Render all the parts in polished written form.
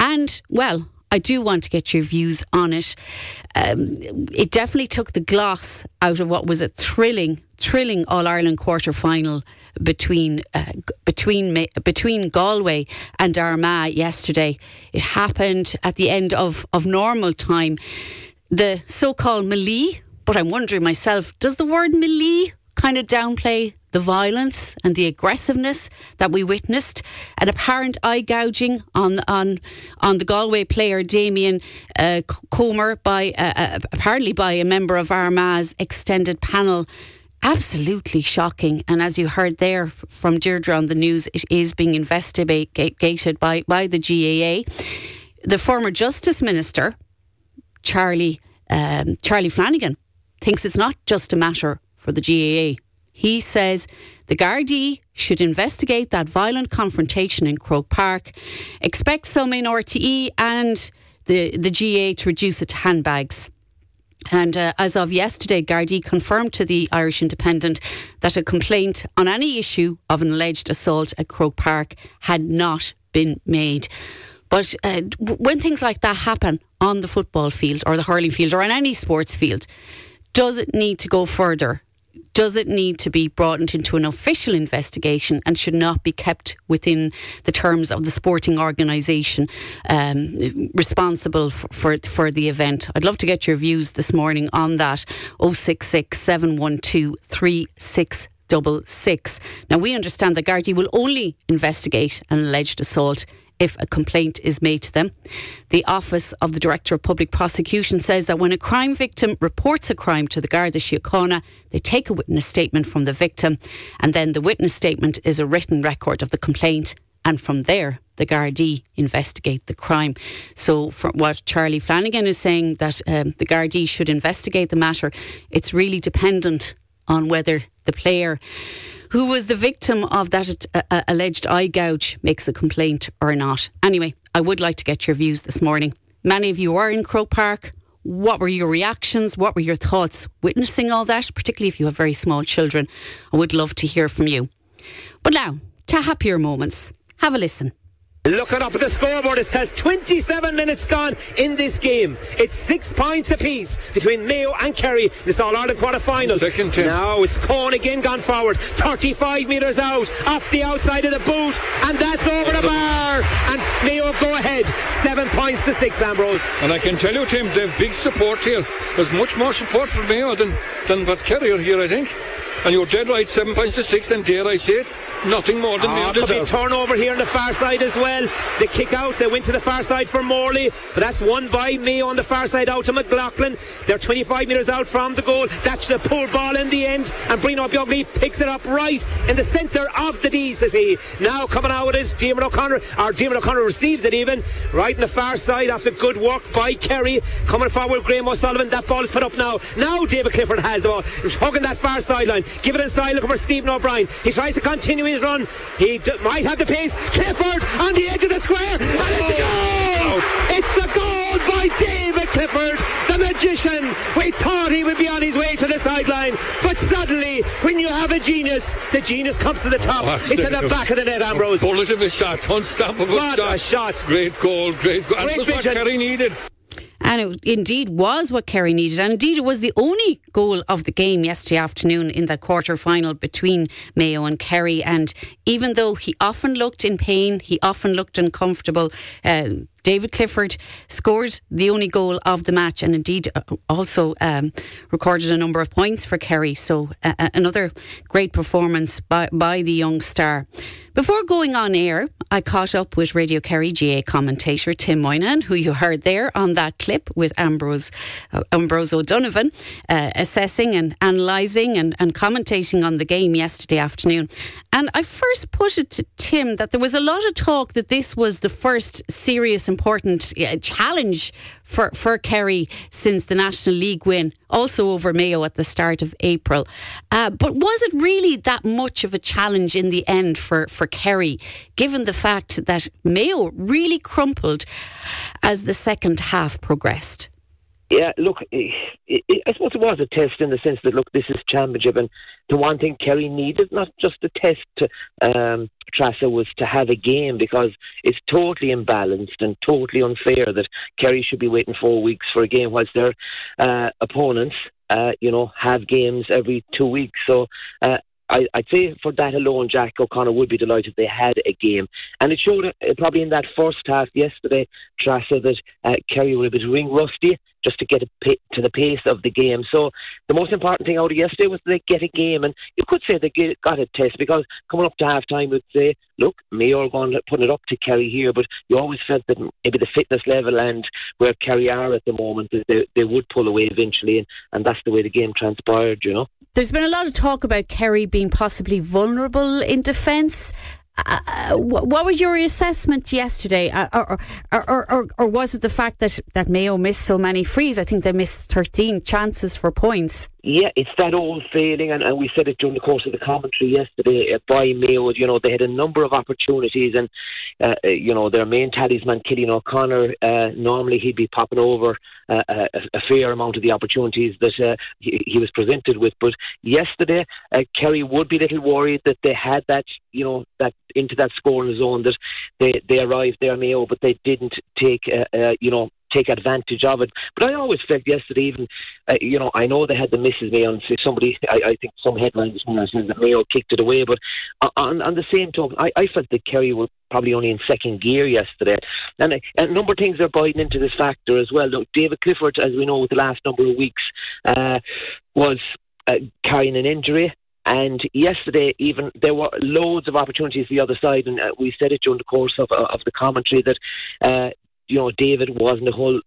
And, well, I do want to get your views on it. It definitely took the gloss out of what was a thrilling All-Ireland quarter-final between Galway and Armagh yesterday. It happened at the end of normal time. The so-called melee, but I'm wondering myself, does the word melee kind of downplay the violence and the aggressiveness that we witnessed? An apparent eye gouging on the Galway player Damien Comer apparently by a member of Armagh's extended panel. Absolutely shocking. And as you heard there from Deirdre on the news, it is being investigated by the GAA. The former Justice Minister, Charlie Flanagan, thinks it's not just a matter for the GAA. He says the Gardaí should investigate that violent confrontation in Croke Park, expect some in RTE and the GAA to reduce it to handbags. And as of yesterday, Gardaí confirmed to the Irish Independent that a complaint on any issue of an alleged assault at Croke Park had not been made. But when things like that happen on the football field or the hurling field or on any sports field, does it need to go further? Does it need to be brought into an official investigation and should not be kept within the terms of the sporting organisation responsible for the event? I'd love to get your views this morning on that. 066 712 3666. Now, we understand that Gardaí will only investigate an alleged assault if a complaint is made to them. The Office of the Director of Public Prosecution says that when a crime victim reports a crime to the Garda Síochána, they take a witness statement from the victim, and then the witness statement is a written record of the complaint, and from there the Gardaí investigate the crime. So from what Charlie Flanagan is saying, that the Gardaí should investigate the matter, it's really dependent on whether the player who was the victim of that alleged eye gouge makes a complaint or not. Anyway, I would like to get your views this morning. Many of you are in Croke Park. What were your reactions? What were your thoughts witnessing all that, particularly if you have very small children? I would love to hear from you. But now, to happier moments. Have a listen. Looking up at the scoreboard, it says 27 minutes gone in this game. It's 6 points apiece between Mayo and Kerry. This All-Ireland quarter-final. Now it's Cohen again gone forward. 35 metres out, off the outside of the boot, and that's over the bar. And Mayo go ahead. 7 points to 6, Ambrose. And I can tell you, Tim, they have big support here. There's much more support for Mayo than what Kerry are here, I think. And you're dead right, 7 points to 6, and dare I say it, nothing more than Mayo deserve. Could be turnover here on the far side as well. They kick out, they went to the far side for Morley, but that's won by Mayo on the far side out to McLaughlin. They're 25 metres out from the goal. That's the poor ball in the end, and Brino Bjugli picks it up right in the centre of the DCC. Now coming out is Diarmuid O'Connor receives it even, right in the far side after good work by Kerry. Coming forward, Graham O'Sullivan, that ball is put up now. Now David Clifford has the ball, he's hugging that far sideline. Give it inside, looking for Stephen O'Brien. He tries to continue his run. He might have the pace. Clifford on the edge of the square, and it's a goal! It's a goal by David Clifford, the magician. We thought he would be on his way to the sideline, but suddenly, when you have a genius, the genius comes to the top. It's in the back of the net, Ambrose. Bullet of a shot, unstoppable what shot. A shot. Great goal. And that's what Kerry needed. And it indeed was what Kerry needed. And indeed it was the only goal of the game yesterday afternoon in that quarter-final between Mayo and Kerry. And even though he often looked in pain, he often looked uncomfortable, David Clifford scored the only goal of the match, and indeed also recorded a number of points for Kerry. So another great performance by the young star. Before going on air, I caught up with Radio Kerry GA commentator Tim Moynihan, who you heard there on that clip with Ambrose O'Donovan, assessing and analysing and commentating on the game yesterday afternoon. And I first put it to Tim that there was a lot of talk that this was the first serious important challenge for Kerry since the National League win, also over Mayo at the start of April. But was it really that much of a challenge in the end for Kerry, given the fact that Mayo really crumpled as the second half progressed? Yeah, look, I suppose it was a test in the sense that, look, this is championship, and the one thing Kerry needed, not just a test to Trassa, was to have a game, because it's totally imbalanced and totally unfair that Kerry should be waiting 4 weeks for a game whilst their opponents, have games every 2 weeks. So I'd say for that alone, Jack O'Connor would be delighted they had a game. And it showed probably in that first half yesterday, Trassa, that Kerry were a bit ring rusty just to get to the pace of the game. So the most important thing out of yesterday was they get a game. And you could say they got a test, because coming up to half-time, we'd say, look, Mayo are going to put it up to Kerry here, but you always felt that maybe the fitness level and where Kerry are at the moment, they would pull away eventually, and that's the way the game transpired, There's been a lot of talk about Kerry being possibly vulnerable in defence. What was your assessment yesterday, or was it the fact that Mayo missed so many frees? I think they missed 13 chances for points. Yeah, it's that old failing, and we said it during the course of the commentary yesterday by Mayo. They had a number of opportunities, and their main talisman, Killian O'Connor, normally he'd be popping over a fair amount of the opportunities that he was presented with. But yesterday, Kerry would be a little worried that they had that, that into that scoring zone, that they arrived there, Mayo, but they didn't take advantage of it. But I always felt yesterday, even, I know they had the misses, Mayo, and I think some headlines this morning said that Mayo kicked it away, but on the same token, I felt that Kerry were probably only in second gear yesterday. And a number of things are biting into this factor as well. Look, David Clifford, as we know, with the last number of weeks, was carrying an injury. And yesterday, even, there were loads of opportunities the other side, and we said it during the course of the commentary that David wasn't a whole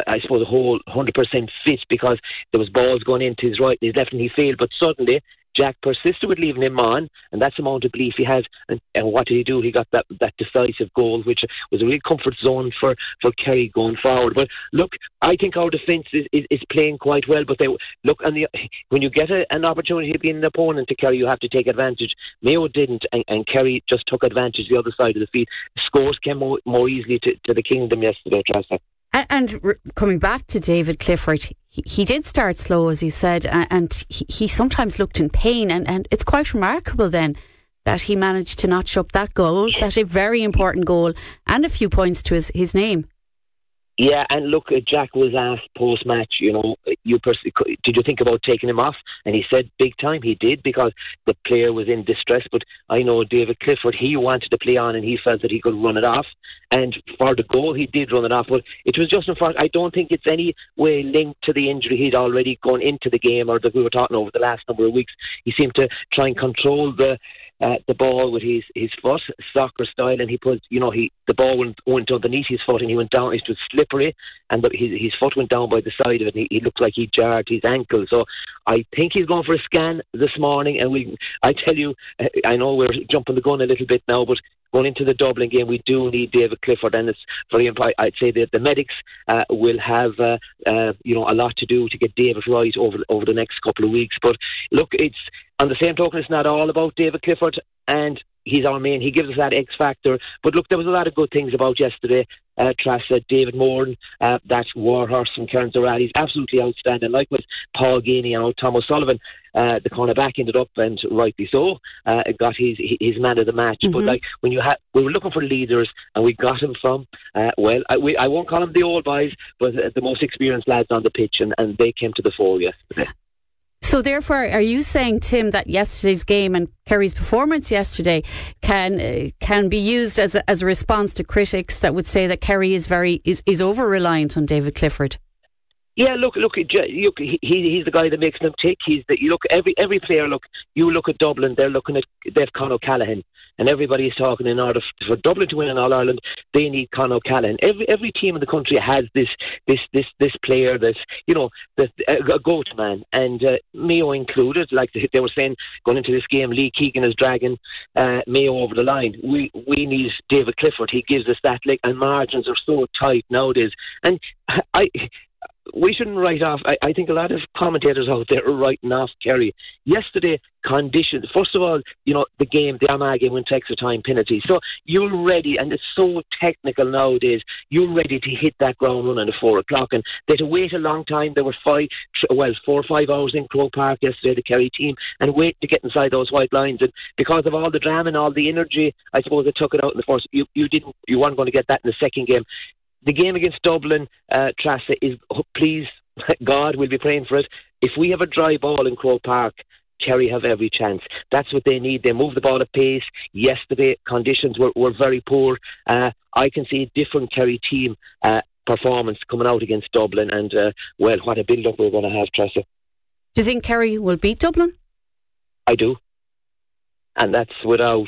100% fit, because there was balls going into his right and his left, and he failed. But suddenly, Jack persisted with leaving him on, and that's the amount of belief he had. And what did he do? He got that decisive goal, which was a real comfort zone for Kerry going forward. But look, I think our defence is playing quite well. But when you get an opportunity to be an opponent to Kerry, you have to take advantage. Mayo didn't, and Kerry just took advantage the other side of the field. Scores came more easily to the Kingdom yesterday, Trassa. And coming back to David Clifford, he did start slow, as you said, and he sometimes looked in pain, and it's quite remarkable then that he managed to notch up that goal, that's a very important goal, and a few points to his name. Yeah, and look, Jack was asked post-match, did you think about taking him off? And he said big time he did, because the player was in distress. But I know David Clifford, he wanted to play on, and he felt that he could run it off. And for the goal, he did run it off. But it was just, in fact, I don't think it's any way linked to the injury he'd already gone into the game, or that we were talking over the last number of weeks. He seemed to try and control the ball with his foot, soccer style, and he put, the ball went underneath his foot, and he went down. It was slippery, and his foot went down by the side of it, and he looked like he jarred his ankle. So I think he's going for a scan this morning, and I tell you, I know we're jumping the gun a little bit now, but going into the Dublin game, we do need David Clifford, and it's very important. I'd say that the medics will have a lot to do to get David right over the next couple of weeks. But look, it's on the same token, it's not all about David Clifford, and he's our main. He gives us that X factor. But look, there was a lot of good things about yesterday. Trassa, David Moran, that Warhorse from Cairns O'Reilly's absolutely outstanding. Likewise, Paul Ganey and Tom O'Sullivan, the cornerback, ended up, and rightly so, got his man of the match. Mm-hmm. But when we were looking for leaders, and we got him from I won't call them the old boys, but the most experienced lads on the pitch, and they came to the fore yesterday. So therefore, are you saying, Tim, that yesterday's game and Kerry's performance yesterday can be used as a response to critics that would say that Kerry is over-reliant on David Clifford? Yeah, look, he's the guy that makes them tick. Every player. Look, you look at Dublin, they've Con O'Callaghan, and everybody's talking in order for Dublin to win in All Ireland, they need Con O'Callaghan. Every team in the country has this player that's a go-to man, and Mayo included. Like they were saying going into this game, Lee Keegan is dragging Mayo over the line. We need David Clifford. He gives us that leg, and margins are so tight nowadays. And we shouldn't write off. I think a lot of commentators out there are writing off Kerry. Yesterday, conditions. First of all, the Armagh game went to extra time penalty. So you're ready, and it's so technical nowadays. You're ready to hit that ground running at 4 o'clock. And they had to wait a long time. There were 4 or 5 hours in Croke Park yesterday, the Kerry team, and wait to get inside those white lines. And because of all the drama and all the energy, I suppose they took it out in the first. You weren't going to get that in the second game. The game against Dublin, Trassa, is, please, God, we'll be praying for it. If we have a dry ball in Croke Park, Kerry have every chance. That's what they need. They move the ball at pace. Yesterday, conditions were very poor. I can see a different Kerry team performance coming out against Dublin, and, what a build-up we're going to have, Tressa. Do you think Kerry will beat Dublin? I do. And that's without,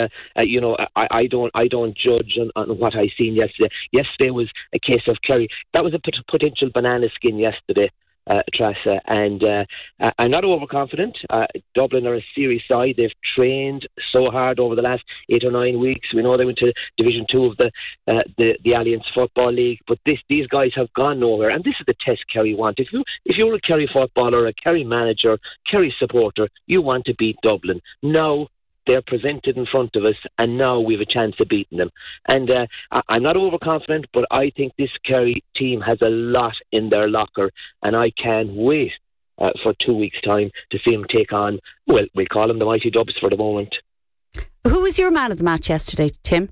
I don't judge on what I seen yesterday. Yesterday was a case of Kerry. That was a potential banana skin yesterday, Trassa. And I'm not overconfident. Dublin are a serious side. They've trained so hard over the last 8 or 9 weeks. We know they went to Division 2 of the Alliance Football League. But these guys have gone nowhere. And this is the test Kerry want. If you're a Kerry footballer, a Kerry manager, Kerry supporter, you want to beat Dublin. Now they're presented in front of us, and now we have a chance of beating them. And I'm not overconfident, but I think this Kerry team has a lot in their locker, and I can't wait for 2 weeks' time to see them take on, we call them the Mighty Dubs for the moment. Who was your man of the match yesterday, Tim?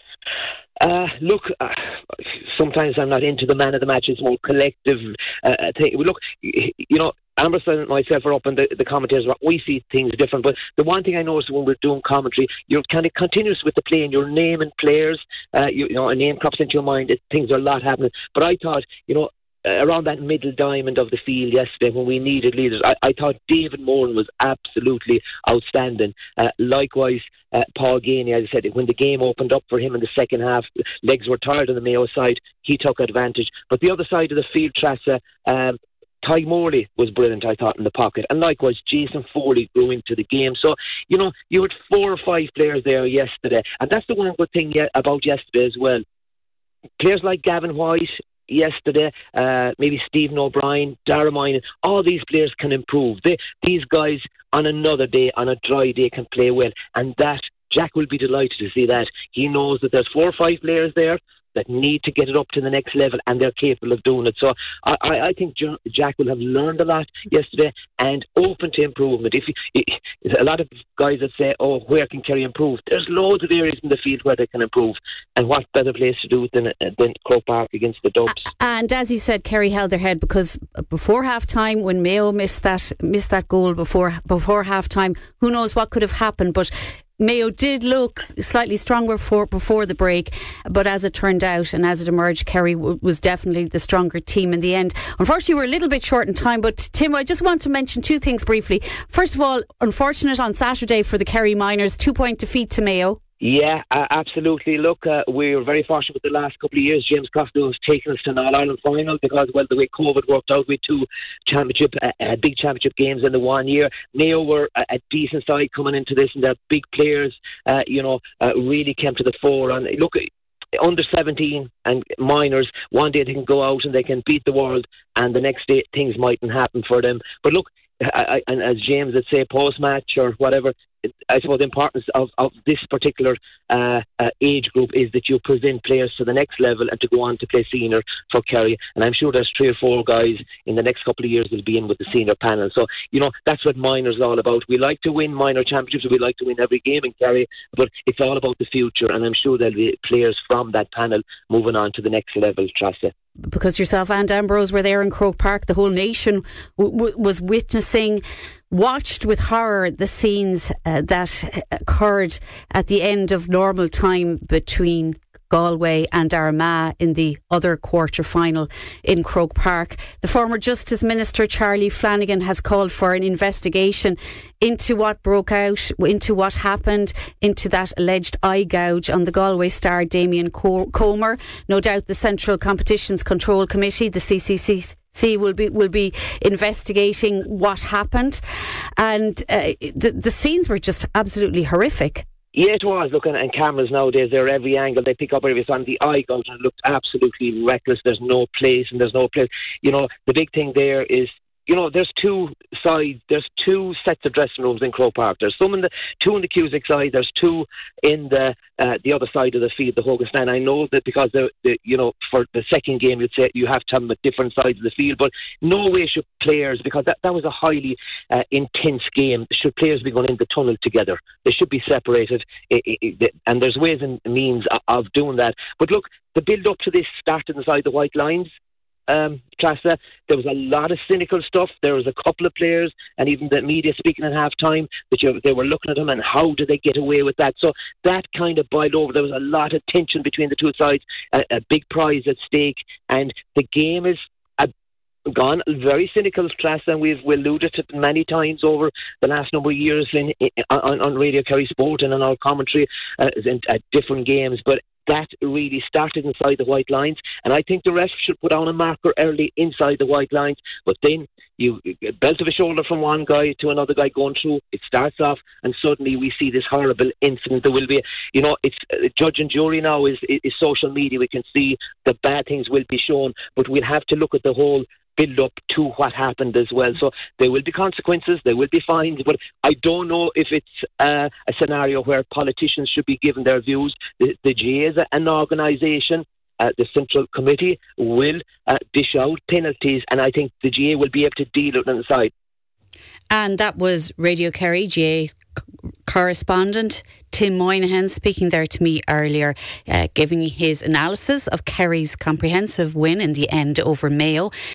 Look, sometimes I'm not into the man of the match. It's more collective thing. Look, Amberson and myself are up, and the commentators, we see things different. But the one thing I notice when we're doing commentary, you're kind of continuous with the play, and you're naming players. A name crops into your mind. Things are a lot happening. But I thought, around that middle diamond of the field yesterday when we needed leaders, I thought David Moran was absolutely outstanding. Likewise, Paul Ganey, as I said, when the game opened up for him in the second half, legs were tired on the Mayo side, he took advantage. But the other side of the field, Trassa, Ty Morley was brilliant, I thought, in the pocket. And likewise, Jason Foley grew into the game. So, you had 4 or 5 players there yesterday. And that's the one good thing about yesterday as well. Players like Gavin White yesterday, maybe Stephen O'Brien, Dara Moynihan, all these players can improve. These guys on another day, on a dry day, can play well. And that, Jack will be delighted to see that. He knows that there's 4 or 5 players there that need to get it up to the next level, and they're capable of doing it. So I think Jack will have learned a lot yesterday and open to improvement. A lot of guys that say, where can Kerry improve? There's loads of areas in the field where they can improve, and what better place to do it than Croke Park against the Dubs. And as you said, Kerry held their head, because before half time, when Mayo missed that goal before half time, who knows what could have happened. But Mayo did look slightly stronger before the break, but as it turned out and as it emerged, Kerry was definitely the stronger team in the end. Unfortunately, we're a little bit short in time, but Tim, I just want to mention 2 things briefly. First of all, unfortunate on Saturday for the Kerry Miners, 2-point defeat to Mayo. Yeah, absolutely. Look, we were very fortunate with the last couple of years. James Costello has taken us to an All-Ireland final because, the way COVID worked out, we had 2 big championship games in the 1 year. Mayo were a decent side coming into this, and their big players, really came to the fore. And look, under 17 and minors, one day they can go out and they can beat the world, and the next day things mightn't happen for them. But look, and as James would say, post-match or whatever, I suppose the importance of this particular age group is that you present players to the next level and to go on to play senior for Kerry. And I'm sure there's 3 or 4 guys in the next couple of years will be in with the senior panel. So, that's what minors are all about. We like to win minor championships. We like to win every game in Kerry, but it's all about the future. And I'm sure there'll be players from that panel moving on to the next level, Trassa. Because yourself and Ambrose were there in Croke Park, the whole nation was witnessing, watched with horror the scenes that occurred at the end of normal time between Galway and Armagh in the other quarter-final in Croke Park. The former Justice Minister Charlie Flanagan has called for an investigation into what broke out, into what happened, into that alleged eye gouge on the Galway star Damien Comer. No doubt the Central Competitions Control Committee, the CCC, will be investigating what happened, and the scenes were just absolutely horrific. Yeah, it was. Look, and cameras nowadays, they're every angle. They pick up every time. The eye goes and it looked absolutely reckless. There's no place and there's no place. The big thing there is, there's two sides. There's two sets of dressing rooms in Croke Park. There's two in the Cusack side. There's two in the other side of the field, the Hogan stand. I know that because for the second game, you'd say you have to have them at different sides of the field. But no way should players, because that was a highly intense game, should players be going in the tunnel together. They should be separated. And there's ways and means of doing that. But look, the build up to this started inside the white lines. Trasa, there was a lot of cynical stuff. There was a couple of players and even the media speaking at half time that they were looking at them and how did they get away with that. So that kind of boiled over. There was a lot of tension between the two sides, a big prize at stake, and the game is gone very cynical, Trasa, and we've alluded to it many times over the last number of years on Radio Kerry Sport and on our commentary at different games. But that really started inside the white lines, and I think the ref should put on a marker early inside the white lines. But then you belt of a shoulder from one guy to another guy going through, it starts off, and suddenly we see this horrible incident. There will be, it's judge and jury now is social media. We can see the bad things will be shown, but we'll have to look at the whole build up to what happened as well. So there will be consequences, there will be fines, but I don't know if it's a scenario where politicians should be given their views. The GA as an organisation, the Central Committee will dish out penalties, and I think the GA will be able to deal with it on the side. And that was Radio Kerry GA correspondent Tim Moynihan speaking there to me earlier, giving his analysis of Kerry's comprehensive win in the end over Mayo.